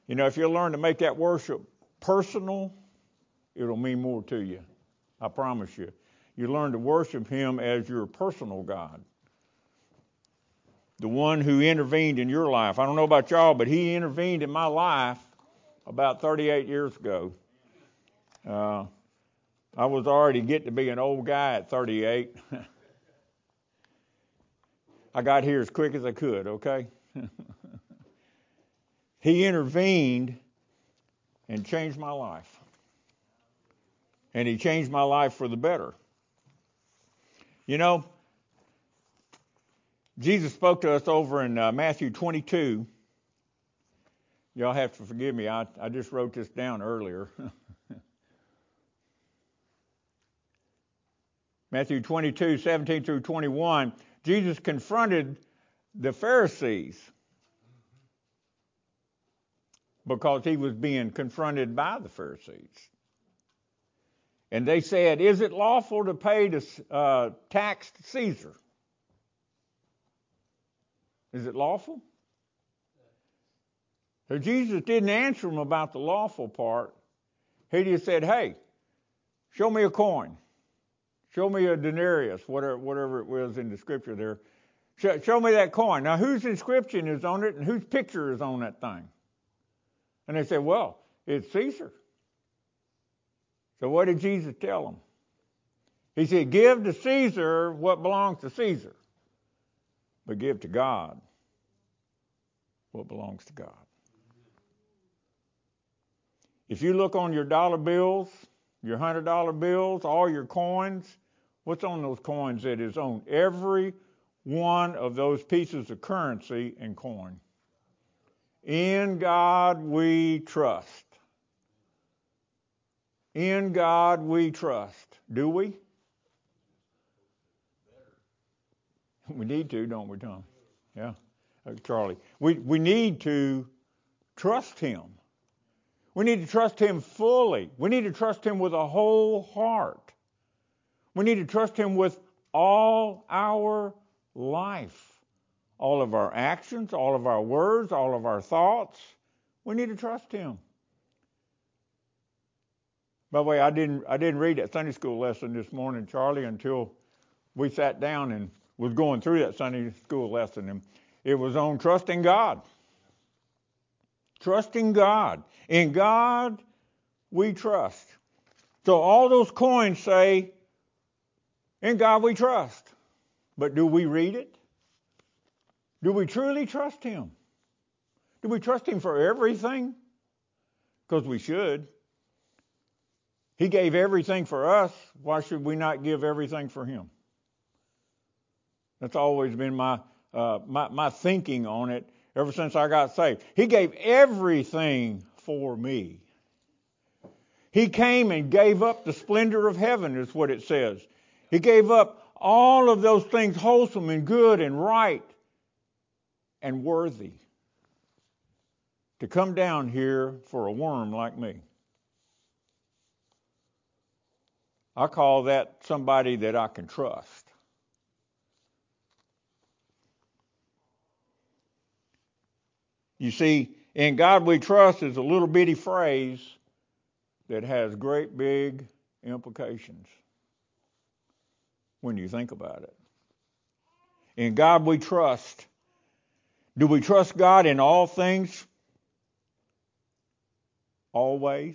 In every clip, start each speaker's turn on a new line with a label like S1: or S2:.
S1: You know, if you learn to make that worship personal, it'll mean more to you. I promise you. You learn to worship Him as your personal God. The one who intervened in your life. I don't know about y'all, but He intervened in my life about 38 years ago. I was already getting to be an old guy at 38. I got here as quick as I could, okay? He intervened and changed my life. And He changed my life for the better. You know, Jesus spoke to us over in Matthew 22. Y'all have to forgive me. I just wrote this down earlier. Matthew 22, 17 through 21. Jesus confronted the Pharisees because He was being confronted by the Pharisees. And they said, is it lawful to pay the tax to Caesar? Is it lawful? So Jesus didn't answer them about the lawful part. He just said, hey, show me a coin. Show me a denarius, whatever it was in the scripture there. Show me that coin. Now, whose inscription is on it and whose picture is on that thing? And they said, well, it's Caesar. So what did Jesus tell them? He said, give to Caesar what belongs to Caesar, but give to God what belongs to God. If you look on your dollar bills, your $100 bills, all your coins, what's on those coins that is on every one of those pieces of currency and coin? In God we trust. In God we trust. Do we? We need to, don't we, Tom? Yeah. Charlie. We need to trust Him. We need to trust Him fully. We need to trust Him with a whole heart. We need to trust Him with all our life. All of our actions, all of our words, all of our thoughts. We need to trust Him. By the way, I didn't read that Sunday school lesson this morning, Charlie, until we sat down and was going through that Sunday school lesson. And it was on trusting God. Trusting God. In God we trust. So all those coins say, in God we trust. But do we read it? Do we truly trust Him? Do we trust Him for everything? Because we should. He gave everything for us. Why should we not give everything for Him? That's always been my thinking on it ever since I got saved. He gave everything for me. He came and gave up the splendor of heaven, is what it says. He gave up all of those things wholesome and good and right and worthy to come down here for a worm like me. I call that somebody that I can trust. You see, in God we trust is a little bitty phrase that has great big implications when you think about it. In God we trust. Do we trust God in all things? Always?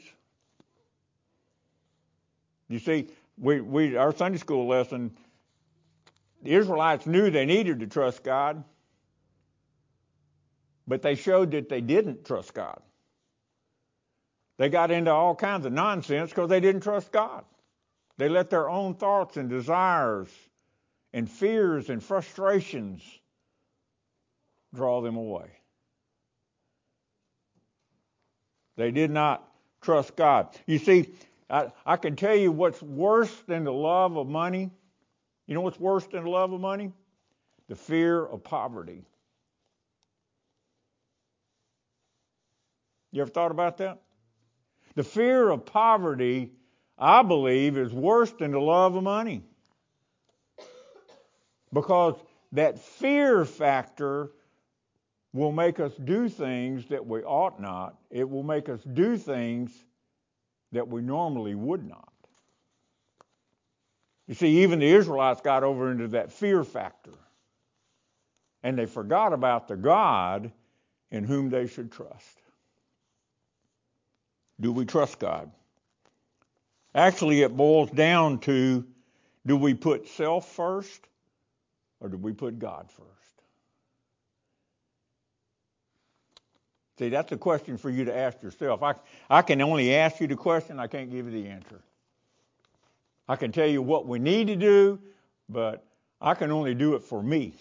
S1: You see, our Sunday school lesson, the Israelites knew they needed to trust God, but they showed that they didn't trust God. They got into all kinds of nonsense because they didn't trust God. They let their own thoughts and desires and fears and frustrations draw them away. They did not trust God. You see, I can tell you what's worse than the love of money. You know what's worse than the love of money? The fear of poverty. You ever thought about that? The fear of poverty, I believe, is worse than the love of money. Because that fear factor will make us do things that we ought not. It will make us do things that we normally would not. You see, even the Israelites got over into that fear factor. And they forgot about the God in whom they should trust. Do we trust God? Actually, it boils down to, do we put self first or do we put God first? See, that's a question for you to ask yourself. I can only ask you the question. I can't give you the answer. I can tell you what we need to do, but I can only do it for me.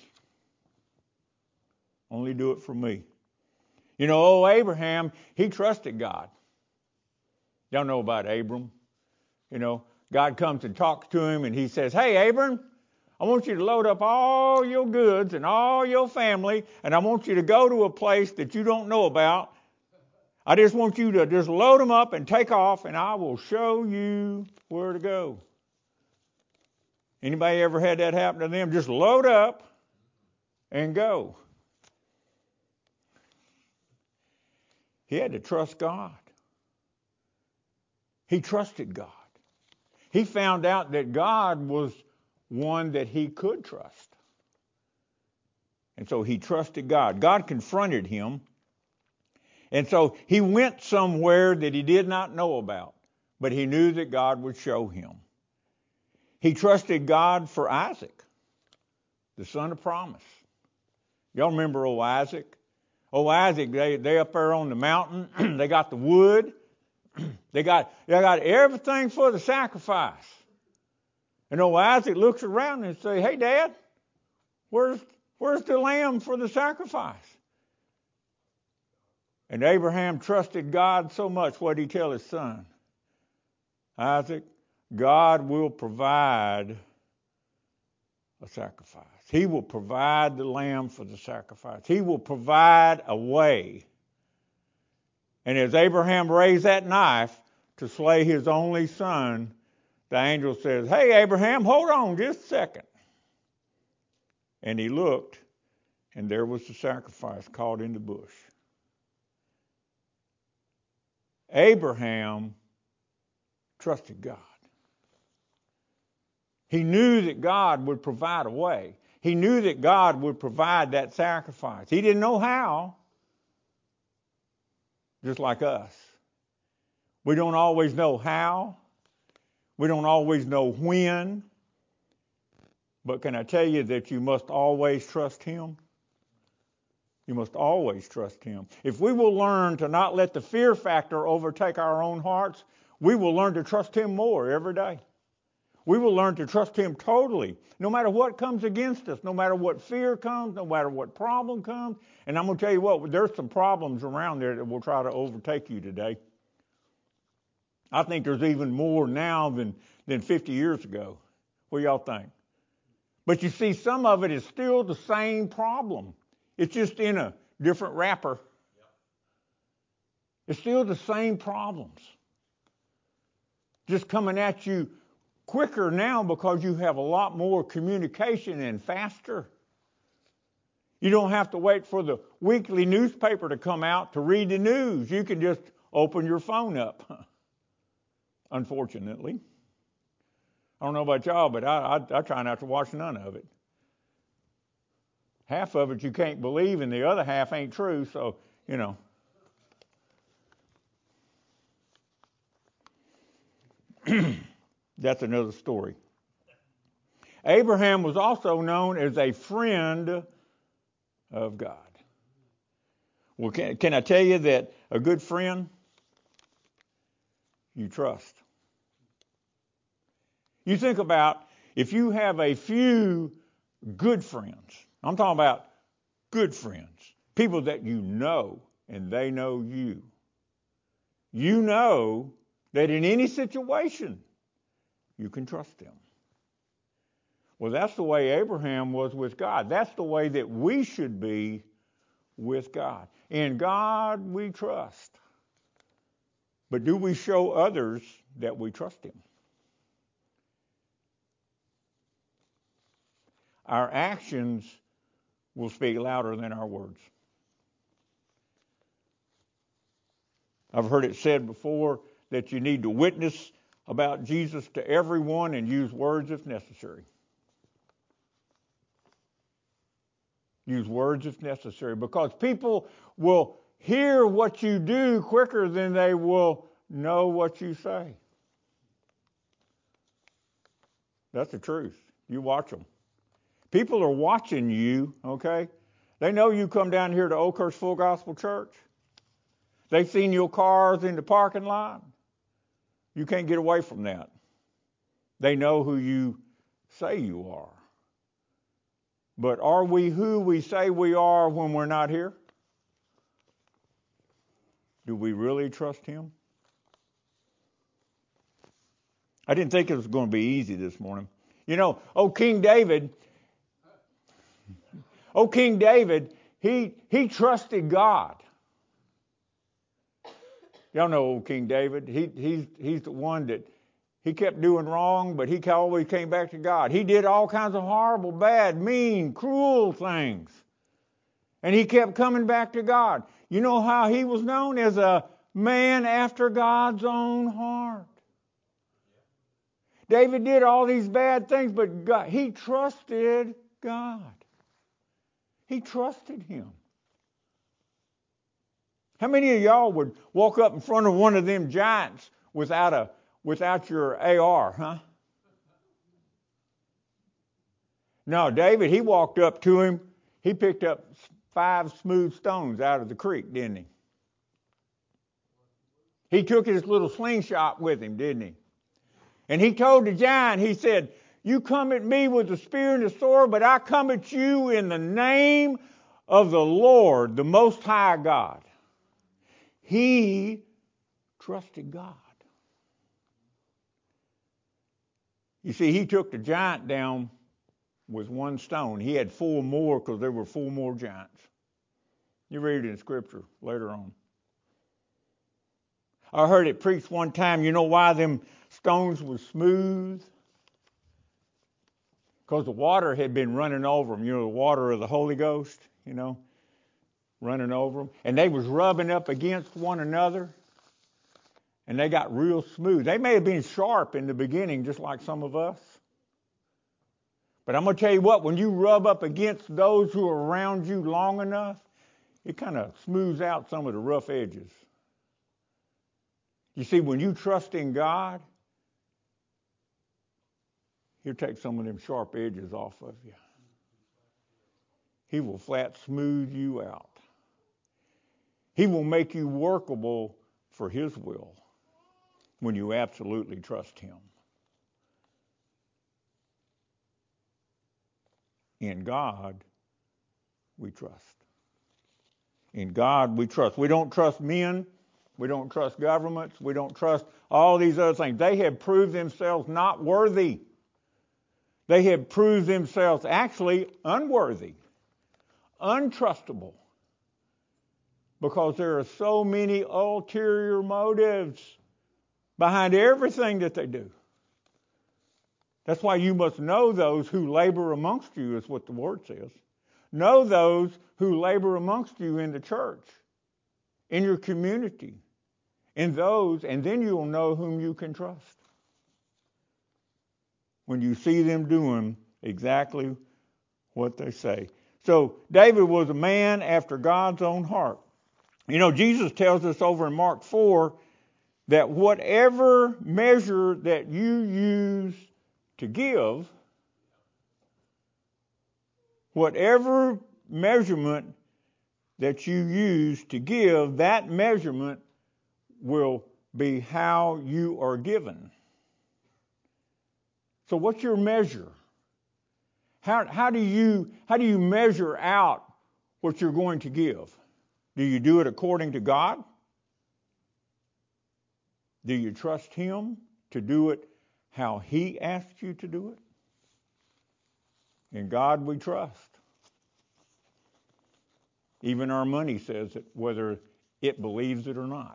S1: Only do it for me. You know, old Abraham, he trusted God. Y'all know about Abram. You know, God comes and talks to him and he says, "Hey, Abram, I want you to load up all your goods and all your family, and I want you to go to a place that you don't know about. I just want you to just load them up and take off, and I will show you where to go." Anybody ever had that happen to them? Just load up and go. He had to trust God. He trusted God. He found out that God was one that he could trust. And so he trusted God. God confronted him. And so he went somewhere that he did not know about, but he knew that God would show him. He trusted God for Isaac, the son of promise. Y'all remember old Isaac? Old Isaac, they up there on the mountain. They got the wood. They got everything for the sacrifice. And old Isaac looks around and says, "Hey, Dad, where's the lamb for the sacrifice?" And Abraham trusted God so much. What did he tell his son? "Isaac, God will provide a sacrifice. He will provide the lamb for the sacrifice. He will provide a way." And as Abraham raised that knife to slay his only son, the angel says, "Hey, Abraham, hold on just a second." And he looked, and there was the sacrifice caught in the bush. Abraham trusted God. He knew that God would provide a way. He knew that God would provide that sacrifice. He didn't know how, just like us. We don't always know how. We don't always know when. But can I tell you that you must always trust him? You must always trust him. If we will learn to not let the fear factor overtake our own hearts, we will learn to trust him more every day. We will learn to trust him totally, no matter what comes against us, no matter what fear comes, no matter what problem comes. And I'm going to tell you what, there's some problems around there that will try to overtake you today. I think there's even more now than 50 years ago. What do y'all think? But you see, some of it is still the same problem. It's just in a different wrapper. It's still the same problems. Just coming at you quicker now because you have a lot more communication and faster. You don't have to wait for the weekly newspaper to come out to read the news. You can just open your phone up. Unfortunately. I don't know about y'all, but I try not to watch none of it. Half of it you can't believe, and the other half ain't true, so, you know. That's another story. Abraham was also known as a friend of God. Well, can I tell you that a good friend you trust? You think about if you have a few good friends. I'm talking about good friends, people that you know and they know you. You know that in any situation you can trust them. Well, that's the way Abraham was with God. That's the way that we should be with God. In God we trust. But do we show others that we trust him? Our actions will speak louder than our words. I've heard it said before that you need to witness about Jesus to everyone and use words if necessary. Use words if necessary, because people will hear what you do quicker than they will know what you say. That's the truth. You watch them. People are watching you, okay? They know you come down here to Oakhurst Full Gospel Church. They've seen your cars in the parking lot. You can't get away from that. They know who you say you are. But are we who we say we are when we're not here? Do we really trust Him? I didn't think it was going to be easy this morning. You know, King David, he trusted God. Y'all know old King David. He's the one that he kept doing wrong, but he always came back to God. He did all kinds of horrible, bad, mean, cruel things. And he kept coming back to God. You know how he was known? As a man after God's own heart. David did all these bad things, but God, he trusted God. He trusted Him. How many of y'all would walk up in front of one of them giants without your AR, huh? No, David, he walked up to him. He picked up 5 smooth stones out of the creek, didn't he? He took his little slingshot with him, didn't he? And he told the giant, he said, "You come at me with the spear and the sword, but I come at you in the name of the Lord, the Most High God." He trusted God. You see, he took the giant down with 1 stone. He had 4 more because there were 4 more giants. You read it in Scripture later on. I heard it preached one time, you know why them stones were smooth? Because the water had been running over them. You know, the water of the Holy Ghost, running over them. And they was rubbing up against one another. And they got real smooth. They may have been sharp in the beginning, just like some of us. But I'm going to tell you what, when you rub up against those who are around you long enough, it kind of smooths out some of the rough edges. You see, when you trust in God, He'll take some of them sharp edges off of you. He will flat smooth you out. He will make you workable for His will when you absolutely trust Him. In God, we trust. In God, we trust. We don't trust men. We don't trust governments. We don't trust all these other things. They have proved themselves not worthy. They have proved themselves actually unworthy, untrustable, because there are so many ulterior motives behind everything that they do. That's why you must know those who labor amongst you, is what the Word says. Know those who labor amongst you in the church, in your community, in those, and then you'll know whom you can trust. When you see them doing exactly what they say. So David was a man after God's own heart. You know, Jesus tells us over in Mark 4 that whatever measure that you use to give, whatever measurement that you use to give, that measurement will be how you are given. So what's your measure? How do you measure out what you're going to give? Do you do it according to God? Do you trust Him to do it how He asked you to do it? In God we trust. Even our money says it, whether it believes it or not.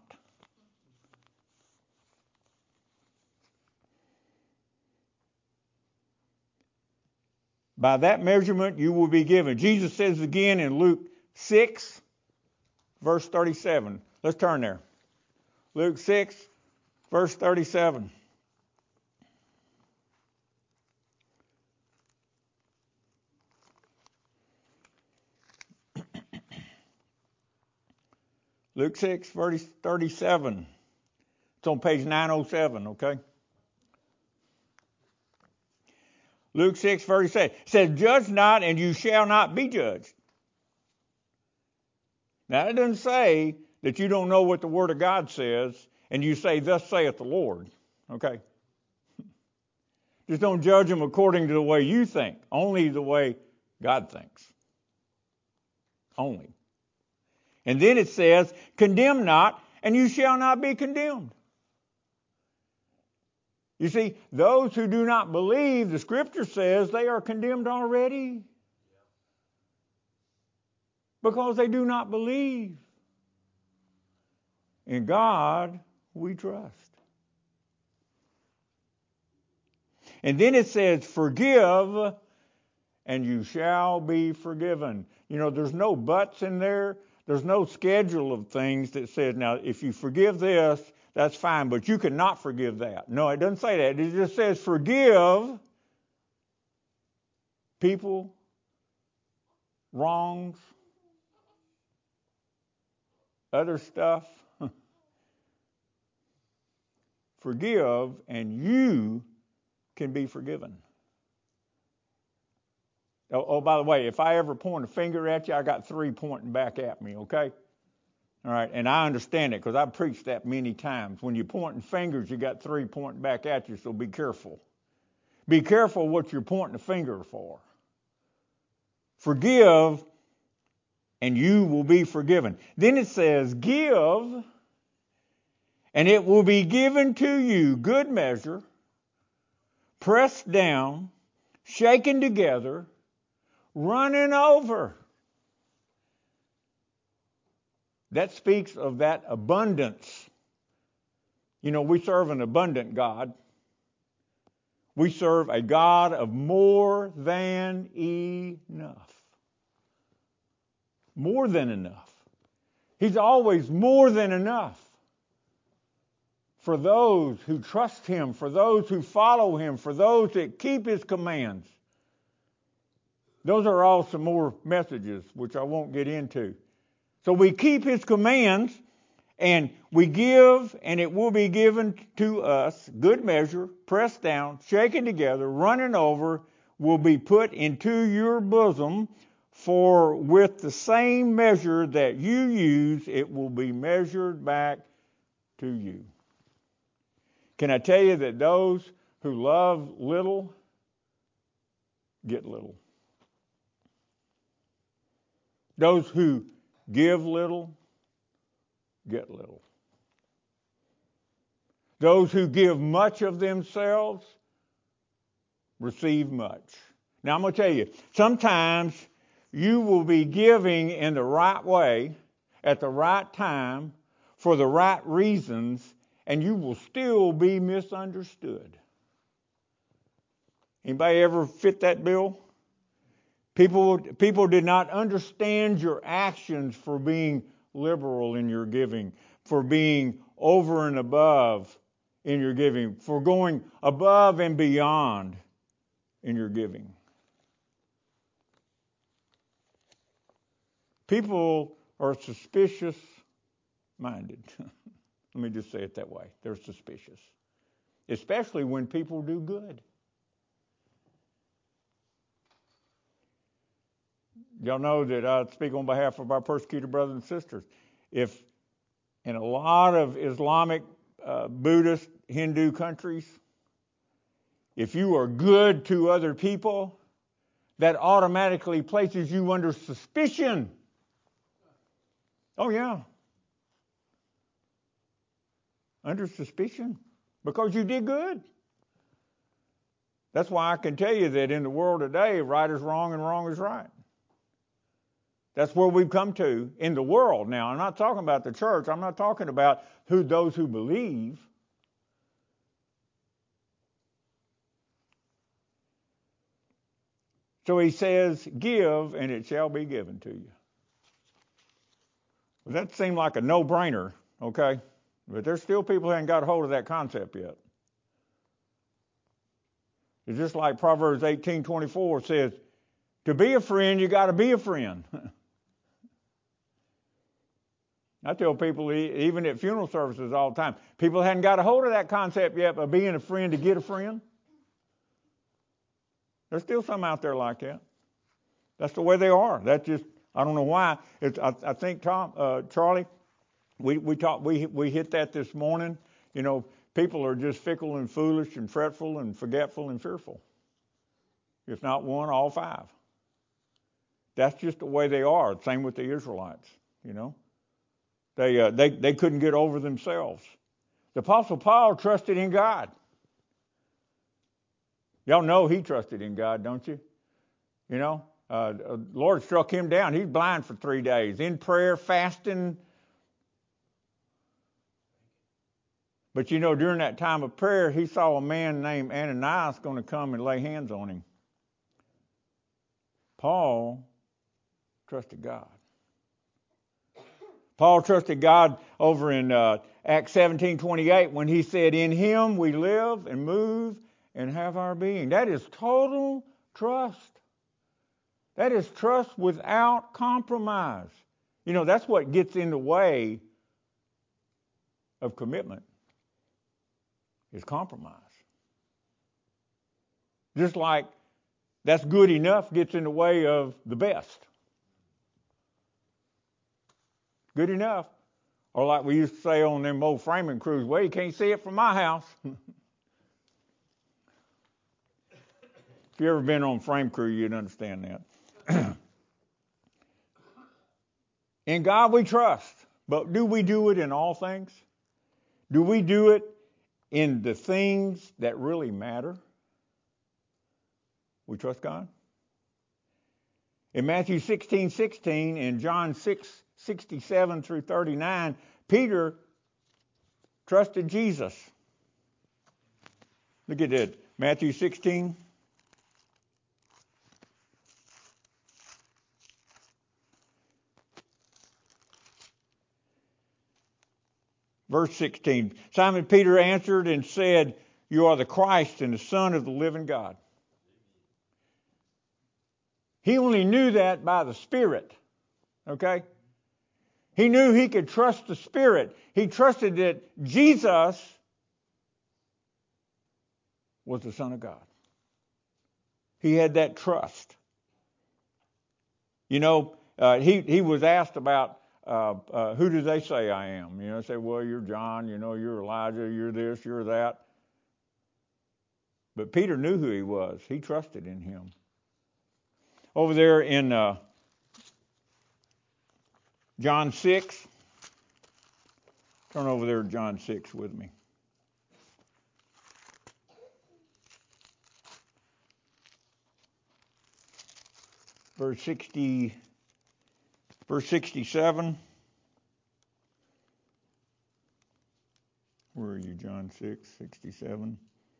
S1: By that measurement you will be given. Jesus says again in Luke 6, verse 37. Let's turn there. Luke 6, verse 37. Luke 6, verse 37. It's on page 907, okay? Luke 6, verse 7 says, judge not, and you shall not be judged. Now, it doesn't say that you don't know what the Word of God says, and you say, thus saith the Lord, okay? Just don't judge them according to the way you think, only the way God thinks. Only. And then it says, condemn not, and you shall not be condemned. You see, those who do not believe, the Scripture says they are condemned already. Because they do not believe. In God we trust. And then it says, forgive, and you shall be forgiven. You know, there's no buts in there. There's no schedule of things that says, now, if you forgive this, that's fine, but you cannot forgive that. No, it doesn't say that. It just says forgive people, wrongs, other stuff. Forgive, and you can be forgiven. Oh, by the way, if I ever point a finger at you, I got 3 pointing back at me, okay? All right, and I understand it because I've preached that many times. When you're pointing fingers, you got 3 pointing back at you, so be careful. Be careful what you're pointing a finger for. Forgive, and you will be forgiven. Then it says, give, and it will be given to you, good measure, pressed down, shaken together, running over. That speaks of that abundance. You know, we serve an abundant God. We serve a God of more than enough. More than enough. He's always more than enough. For those who trust Him, for those who follow Him, for those that keep His commands. Those are all some more messages, which I won't get into. So we keep His commands, and we give, and it will be given to us, good measure, pressed down, shaken together, running over, will be put into your bosom, for with the same measure that you use, it will be measured back to you. Can I tell you that those who love little get little? Those who give little get little. Those who give much of themselves receive much. Now I'm going to tell you, sometimes you will be giving in the right way, at the right time, for the right reasons, and you will still be misunderstood. Anybody ever fit that bill? People did not understand your actions for being liberal in your giving, for being over and above in your giving, for going above and beyond in your giving. People are suspicious-minded. Let me just say it that way. They're suspicious. Especially when people do good. Y'all know that I speak on behalf of our persecuted brothers and sisters. If in a lot of Islamic, Buddhist, Hindu countries, if you are good to other people, that automatically places you under suspicion. Oh, yeah. Under suspicion. Because you did good. That's why I can tell you that in the world today, right is wrong and wrong is right. That's where we've come to in the world now. I'm not talking about the church. I'm not talking about those who believe. So he says, give and it shall be given to you. Well, that seemed like a no-brainer, okay? But there's still people who haven't got a hold of that concept yet. It's just like Proverbs 18:24 says, to be a friend, you got to be a friend. I tell people, even at funeral services all the time, people hadn't got a hold of that concept yet of being a friend to get a friend. There's still some out there like that. That's the way they are. That's just, I don't know why. I think Charlie, we hit that this morning. You know, people are just fickle and foolish and fretful and forgetful and fearful. If not one, all five. That's just the way they are. Same with the Israelites. You know, they couldn't get over themselves. The Apostle Paul trusted in God. Y'all know he trusted in God, don't you? You know, the Lord struck him down. He's blind for 3 days, in prayer, fasting. But you know, during that time of prayer, he saw a man named Ananias going to come and lay hands on him. Paul trusted God. Paul trusted God over in Acts 17:28 when he said, in him we live and move and have our being. That is total trust. That is trust without compromise. You know, that's what gets in the way of commitment, is compromise. Just like that's good enough gets in the way of the best. Good enough. Or like we used to say on them old framing crews, well, you can't see it from my house. If you ever been on frame crew, you'd understand that. In God we trust, but do we do it in all things? Do we do it in the things that really matter? We trust God. In Matthew 16:16 and John 6:67 through 39, Peter trusted Jesus. Look at that. Matthew 16. Verse 16. Simon Peter answered and said, you are the Christ and the Son of the living God. He only knew that by the Spirit. Okay? He knew he could trust the Spirit. He trusted that Jesus was the Son of God. He had that trust. You know, he was asked about who do they say I am? You know, they say, well, you're John, you know, you're Elijah, you're this, you're that. But Peter knew who he was. He trusted in him. Over there in John 6, turn over there to John 6 with me. Verse 67. Where are you, John 6:67?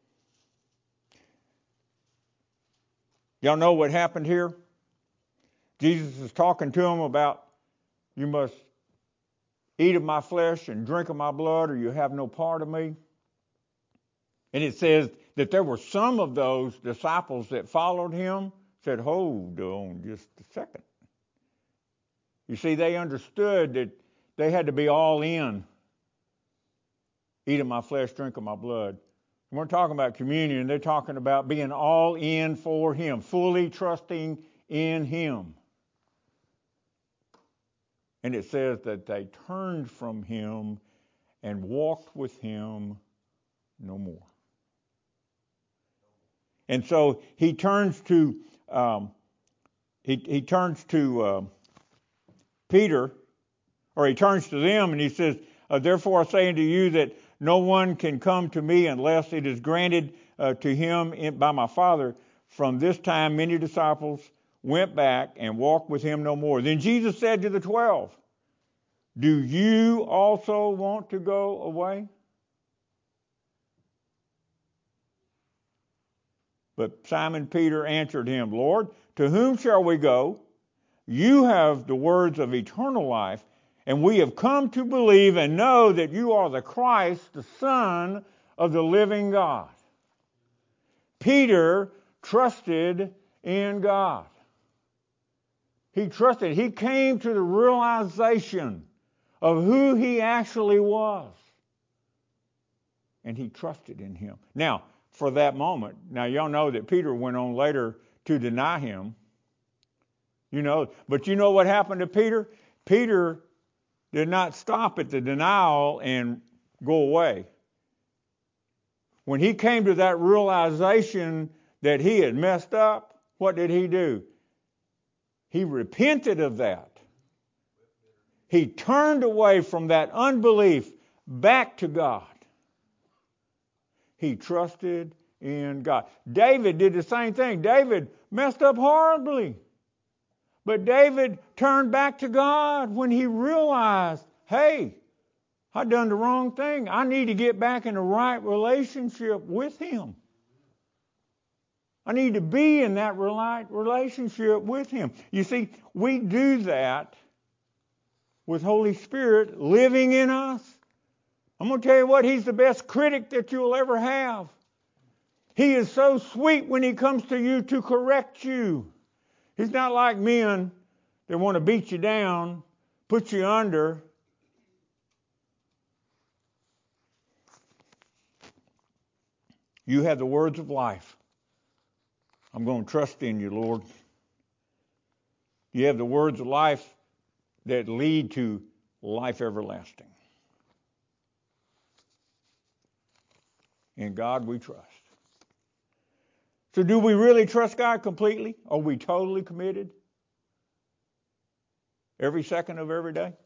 S1: Y'all know what happened here? Jesus is talking to them about, you must eat of my flesh and drink of my blood, or you have no part of me. And it says that there were some of those disciples that followed him, said, hold on just a second. You see, they understood that they had to be all in. Eat of my flesh, drink of my blood. When we're talking about communion, they're talking about being all in for him, fully trusting in him. And it says that they turned from him and walked with him no more. And so he turns to Peter, or he turns to them and he says, therefore I say unto you that no one can come to me unless it is granted to him by my Father. From this time many disciples went back and walked with him no more. Then Jesus said to the 12, do you also want to go away? But Simon Peter answered him, Lord, to whom shall we go? You have the words of eternal life, And we have come to believe and know that you are the Christ, the Son of the living God. Peter trusted in God. He trusted. He came to the realization of who he actually was. And he trusted in him. Now, for that moment, now y'all know that Peter went on later to deny him. But you know what happened to Peter? Peter did not stop at the denial and go away. When he came to that realization that he had messed up, what did he do? He repented of that. He turned away from that unbelief back to God. He trusted in God. David did the same thing. David messed up horribly. But David turned back to God when he realized, hey, I've done the wrong thing. I need to get back in the right relationship with him. I need to be in that right relationship with him. You see, we do that with Holy Spirit living in us. I'm going to tell you what, he's the best critic that you'll ever have. He is so sweet when he comes to you to correct you. He's not like men that want to beat you down, put you under. You have the words of life. I'm going to trust in you, Lord. You have the words of life that lead to life everlasting. In God we trust. So do we really trust God completely? Are we totally committed? Every second of every day?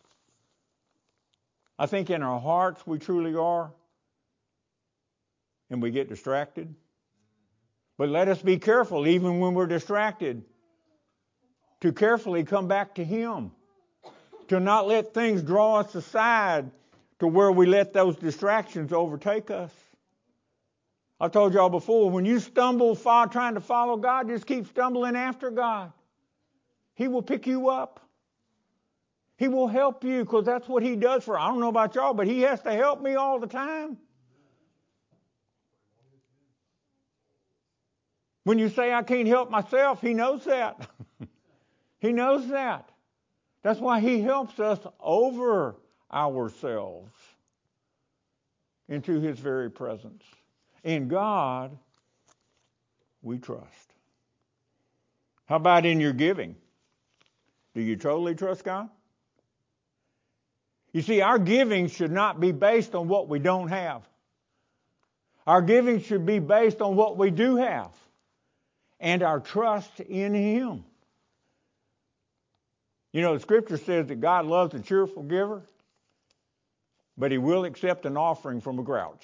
S1: I think in our hearts we truly are. And we get distracted. But let us be careful, even when we're distracted, to carefully come back to Him. To not let things draw us aside to where we let those distractions overtake us. I told y'all before, when you stumble trying to follow God, just keep stumbling after God. He will pick you up. He will help you because that's what He does I don't know about y'all, but He has to help me all the time. When you say I can't help myself, He knows that. He knows that. That's why He helps us over ourselves into His very presence. In God, we trust. How about in your giving? Do you totally trust God? You see, our giving should not be based on what we don't have. Our giving should be based on what we do have and our trust in Him. You know, the Scripture says that God loves a cheerful giver, but He will accept an offering from a grouch.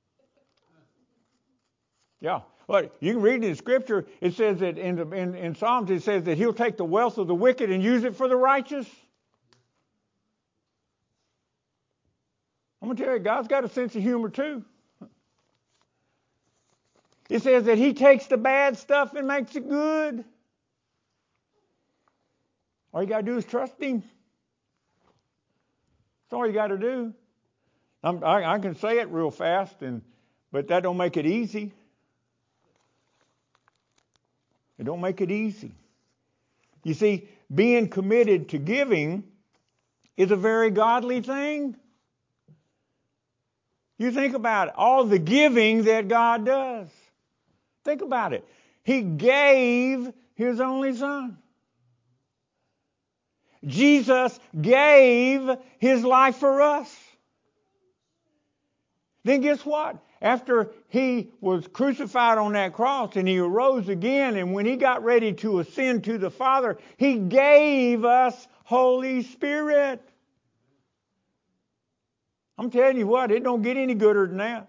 S1: Yeah. But you can read in the Scripture, it says that in Psalms, it says that He'll take the wealth of the wicked and use it for the righteous. I'm going to tell you, God's got a sense of humor too. It says that He takes the bad stuff and makes it good. All you got to do is trust Him. That's all you got to do. I can say it real fast, but that don't make it easy. It don't make it easy. You see, being committed to giving is a very godly thing. You think about it, all the giving that God does. Think about it. He gave His only Son. Jesus gave His life for us. Then guess what? After He was crucified on that cross and He arose again, and when He got ready to ascend to the Father, He gave us Holy Spirit. I'm telling you what, it don't get any gooder than that.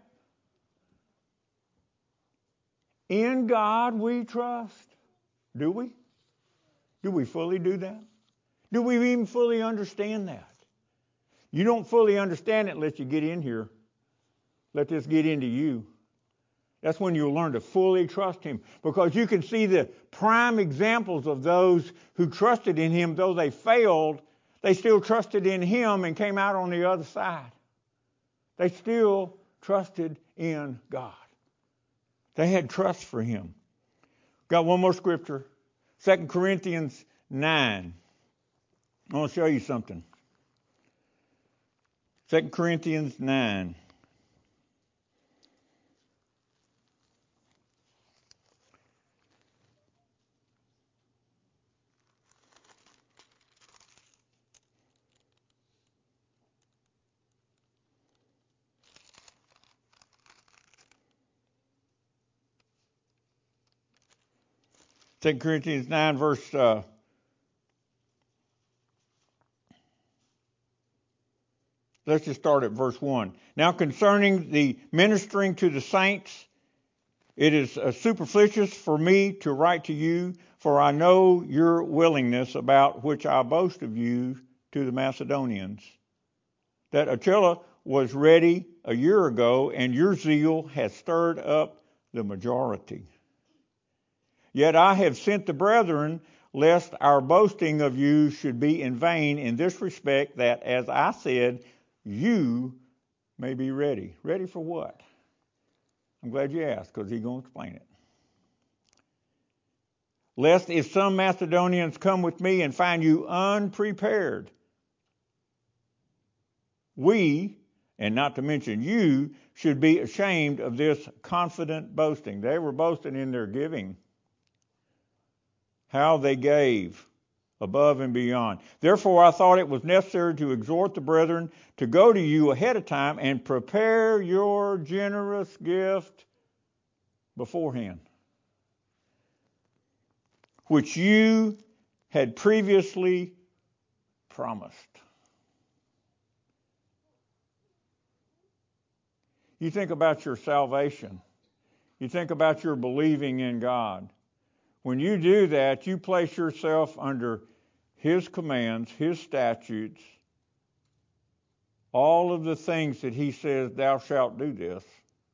S1: In God we trust. Do we? Do we fully do that? Do we even fully understand that? You don't fully understand it unless you get in here. Let this get into you. That's when you'll learn to fully trust Him. Because you can see the prime examples of those who trusted in Him, though they failed, They still trusted in Him and came out on the other side. They still trusted in God. They had trust for Him. Got one more scripture. 2 Corinthians 9. I want to show you something. 2 Corinthians 9. Second Corinthians 9, verse let's just start at verse 1. Now concerning the ministering to the saints, it is superfluous for me to write to you, for I know your willingness, about which I boast of you to the Macedonians, that Achilla was ready a year ago, and your zeal has stirred up the majority. Yet I have sent the brethren, lest our boasting of you should be in vain in this respect, that, as I said, you may be ready. Ready for what? I'm glad you asked, because he's going to explain it. Lest if some Macedonians come with me and find you unprepared, we, and not to mention you, should be ashamed of this confident boasting. They were boasting in their giving. How they gave above and beyond. Therefore, I thought it was necessary to exhort the brethren to go to you ahead of time and prepare your generous gift beforehand, which you had previously promised. You think about your salvation. You think about your believing in God. When you do that, you place yourself under His commands, His statutes, all of the things that He says, thou shalt do this.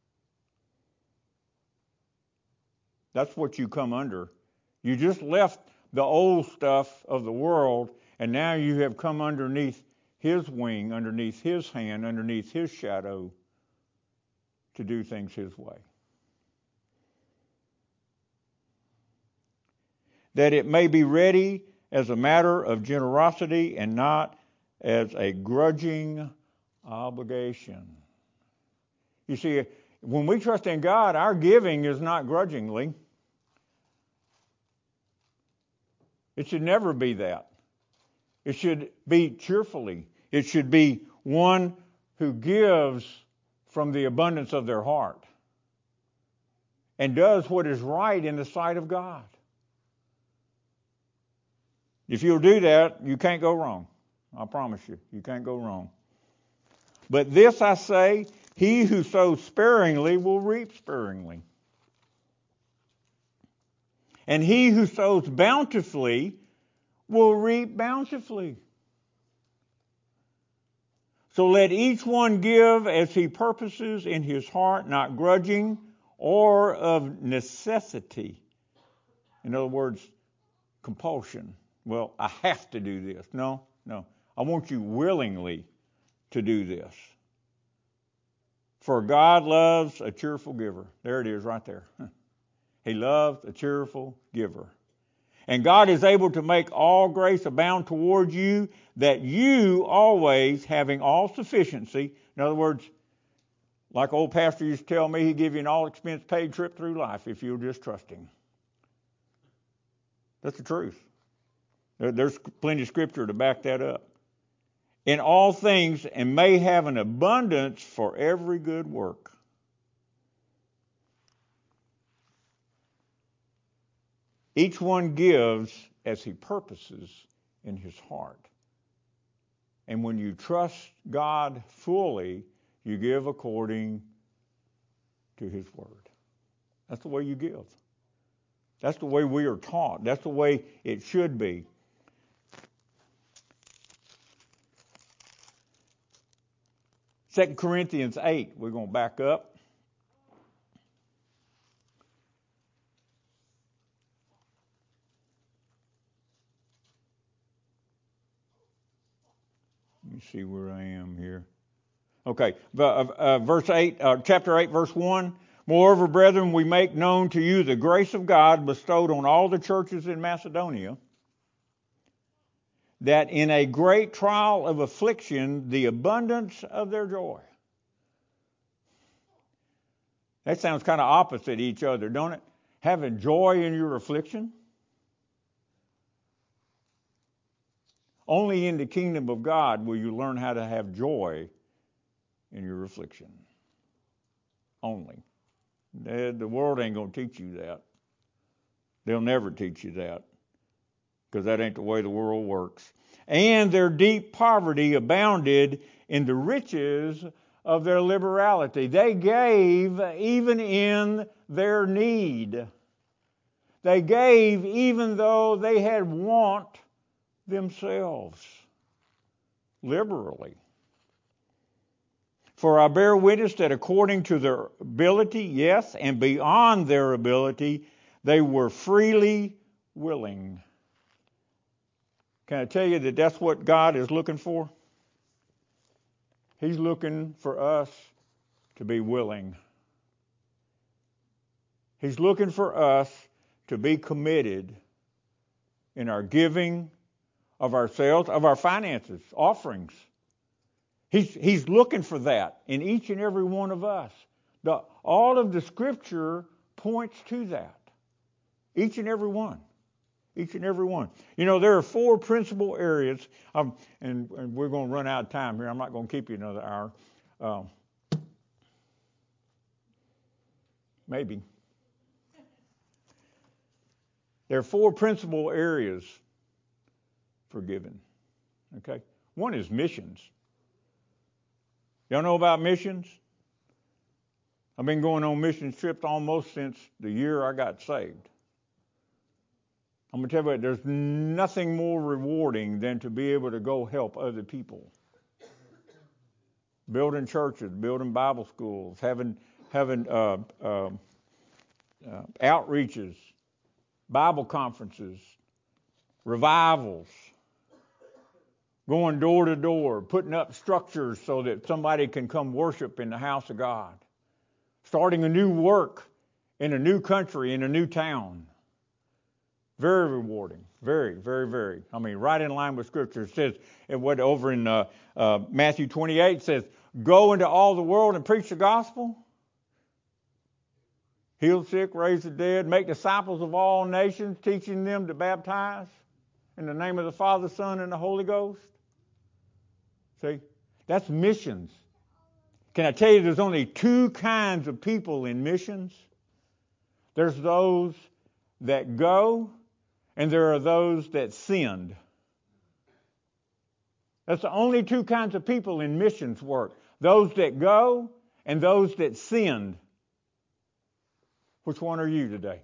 S1: That's what you come under. You just left the old stuff of the world, and now you have come underneath His wing, underneath His hand, underneath His shadow to do things His way. That it may be ready as a matter of generosity and not as a grudging obligation. You see, when we trust in God, our giving is not grudgingly. It should never be that. It should be cheerfully. It should be one who gives from the abundance of their heart and does what is right in the sight of God. If you'll do that, you can't go wrong. I promise you, you can't go wrong. But this I say, he who sows sparingly will reap sparingly. And he who sows bountifully will reap bountifully. So let each one give as he purposes in his heart, not grudging or of necessity. In other words, compulsion. Well, I have to do this. No. I want you willingly to do this. For God loves a cheerful giver. There it is right there. He loves a cheerful giver. And God is able to make all grace abound toward you, that you always, having all sufficiency, in other words, like old pastor used to tell me, he'd give you an all-expense paid trip through life if you'll just trust Him. That's the truth. There's plenty of scripture to back that up. In all things, and may have an abundance for every good work. Each one gives as he purposes in his heart. And when you trust God fully, you give according to His word. That's the way you give. That's the way we are taught. That's the way it should be. Second Corinthians 8, we're going to back up. see where I am here. Okay, verse 8, chapter 8, verse 1. Moreover, brethren, we make known to you the grace of God bestowed on all the churches in Macedonia, that in a great trial of affliction, the abundance of their joy. That sounds kind of opposite each other, don't it? Having joy in your affliction. Only in the kingdom of God will you learn how to have joy in your affliction. Only. The world ain't going to teach you that. They'll never teach you that, because that ain't the way the world works. And their deep poverty abounded in the riches of their liberality. They gave even in their need. They gave even though they had want themselves, liberally. For I bear witness that according to their ability, yes, and beyond their ability, they were freely willing. Can I tell you that that's what God is looking for? He's looking for us to be willing. He's looking for us to be committed in our giving of ourselves, of our finances, offerings. He's looking for that in each and every one of us. All of the Scripture points to that. Each and every one. Each and every one. You know, there are 4 principal areas, and we're going to run out of time here. I'm not going to keep you another hour. Maybe. There are 4 principal areas for giving. Okay? One is missions. Y'all know about missions? I've been going on missions trips almost since the year I got saved. I'm going to tell you what, there's nothing more rewarding than to be able to go help other people. Building churches, building Bible schools, having outreaches, Bible conferences, revivals, going door to door, putting up structures so that somebody can come worship in the house of God, starting a new work in a new country, in a new town. Very rewarding. Very, very, very. I mean, right in line with Scripture. It says, over in Matthew 28, says, go into all the world and preach the gospel. Heal the sick, raise the dead, make disciples of all nations, teaching them to baptize in the name of the Father, Son, and the Holy Ghost. See? That's missions. Can I tell you there's only 2 kinds of people in missions? There's those that go, and there are those that send. That's the only 2 kinds of people in missions work. Those that go and those that send. Which one are you today?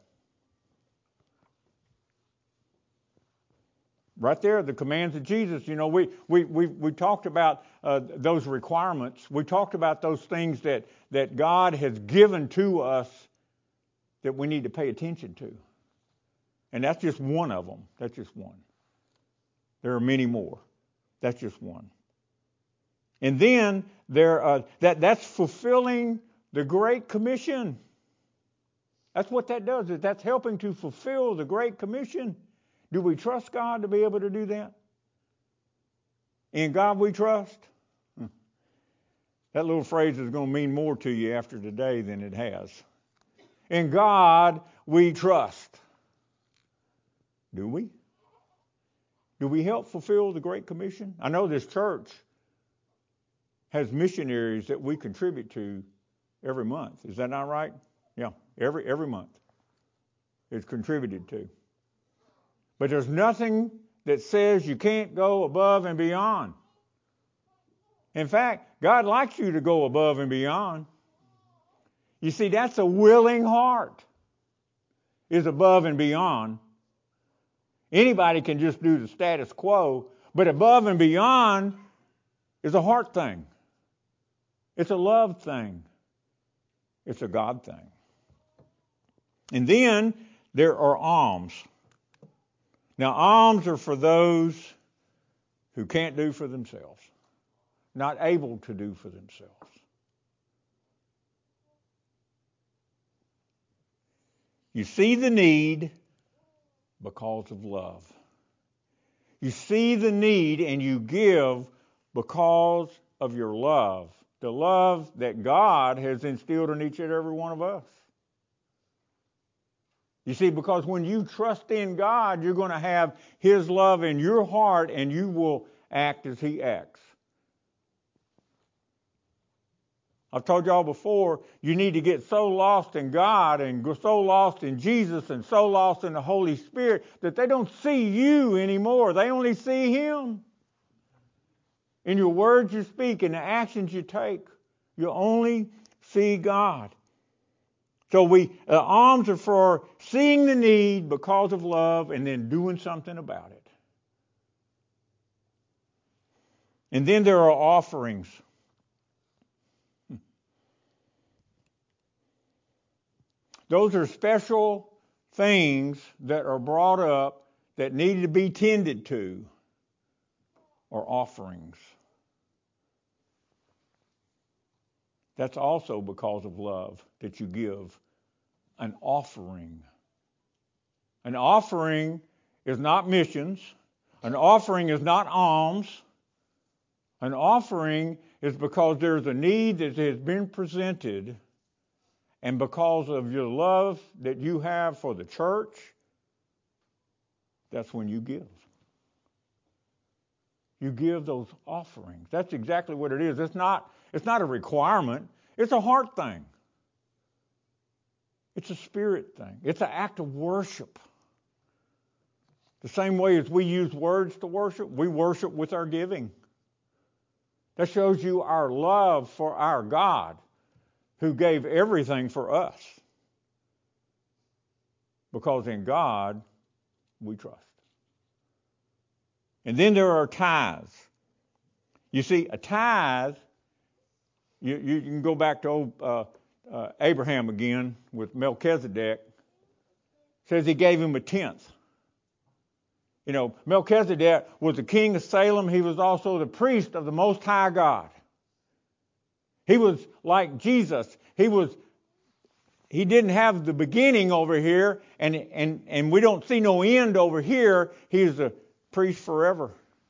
S1: Right there, the commands of Jesus. You know, we talked about those requirements. We talked about those things that God has given to us that we need to pay attention to. And that's just one of them. That's just one. There are many more. That's just one. And then that's fulfilling the Great Commission. That's what that does. That's helping to fulfill the Great Commission. Do we trust God to be able to do that? In God we trust? That little phrase is going to mean more to you after today than it has. In God we trust. Do we? Do we help fulfill the Great Commission? I know this church has missionaries that we contribute to every month. Is that not right? Yeah, every month it's contributed to. But there's nothing that says you can't go above and beyond. In fact, God likes you to go above and beyond. You see, that's a willing heart, is above and beyond. Anybody can just do the status quo, but above and beyond is a heart thing. It's a love thing. It's a God thing. And then there are alms. Now, alms are for those who can't do for themselves. not able to do for themselves. You see the need because of love. You see the need and you give because of your love. The love that God has instilled in each and every one of us. You see, because when you trust in God, you're going to have His love in your heart and you will act as He acts. I've told y'all before, you need to get so lost in God and so lost in Jesus and so lost in the Holy Spirit that they don't see you anymore. They only see Him. In your words you speak, in the actions you take, you only see God. So alms are for seeing the need because of love and then doing something about it. And then there are offerings. Those are special things that are brought up that need to be tended to, or offerings. That's also because of love that you give an offering. An offering is not missions. An offering is not alms. An offering is because there's a need that has been presented, and because of your love that you have for the church, that's when you give. You give those offerings. That's exactly what it is. It's not a requirement. It's a heart thing. It's a spirit thing. It's an act of worship. The same way as we use words to worship, we worship with our giving. That shows you our love for our God, who gave everything for us. Because in God, we trust. And then there are tithes. You see, a tithe, you can go back to Abraham again with Melchizedek. It says he gave him a tenth. You know, Melchizedek was the king of Salem. He was also the priest of the Most High God. He was like Jesus. He didn't have the beginning over here, and we don't see no end over here. He is a priest forever.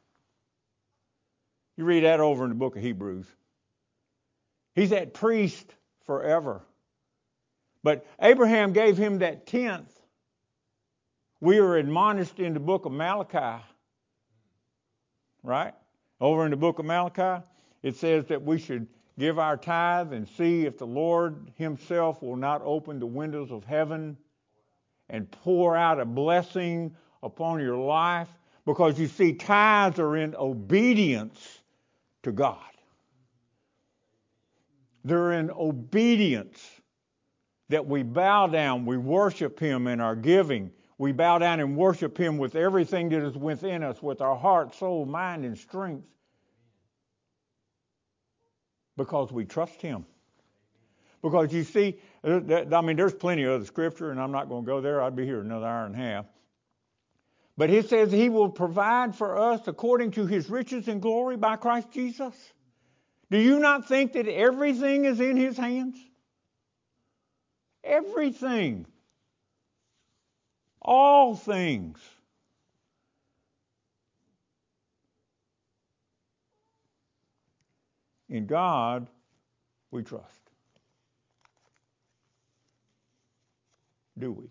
S1: You read that over in the book of Hebrews. He's that priest forever. But Abraham gave him that tenth. We are admonished in the book of Malachi, right? Over in the book of Malachi, it says that we should give our tithe and see if the Lord Himself will not open the windows of heaven and pour out a blessing upon your life. Because you see, tithes are in obedience to God. They're in obedience that we bow down, we worship Him in our giving. We bow down and worship Him with everything that is within us, with our heart, soul, mind, and strength. Because we trust Him. Because you see, there's plenty of other scripture, and I'm not going to go there. I'd be here another hour and a half. But He says He will provide for us according to His riches and glory by Christ Jesus. Do you not think that everything is in His hands? Everything. All things. In God, we trust. Do we?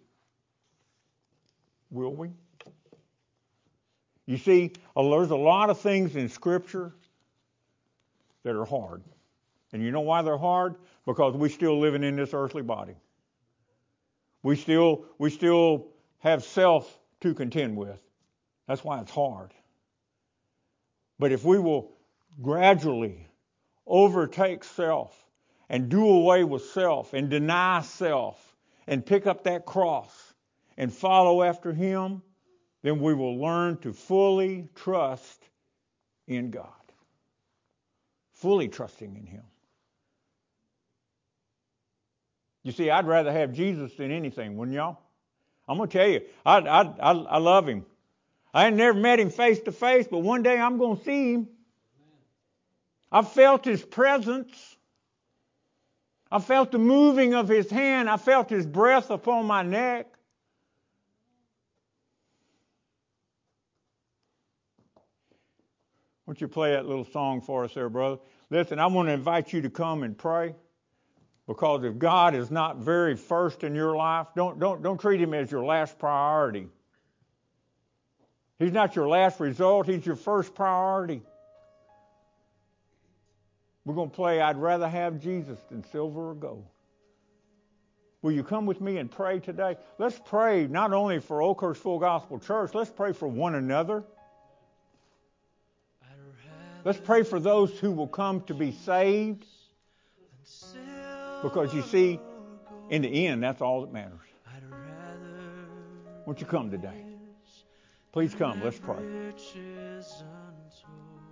S1: Will we? You see, there's a lot of things in Scripture that are hard. And you know why they're hard? Because we're still living in this earthly body. We still have self to contend with. That's why it's hard. But if we will gradually overtake self and do away with self and deny self and pick up that cross and follow after Him, then we will learn to fully trust in God. Fully trusting in Him. You see, I'd rather have Jesus than anything, wouldn't y'all? I'm going to tell you, I love Him. I ain't never met Him face to face, but one day I'm going to see Him. I felt His presence. I felt the moving of His hand. I felt His breath upon my neck. Won't you play that little song for us there, brother? Listen, I want to invite you to come and pray. Because if God is not very first in your life, don't treat Him as your last priority. He's not your last result. He's your first priority. We're going to play I'd Rather Have Jesus Than Silver or Gold. Will you come with me and pray today? Let's pray not only for Oakhurst Full Gospel Church, let's pray for one another. Let's pray for those who will come to be saved. Because you see, in the end, that's all that matters. Won't you come today? Please come. Let's pray.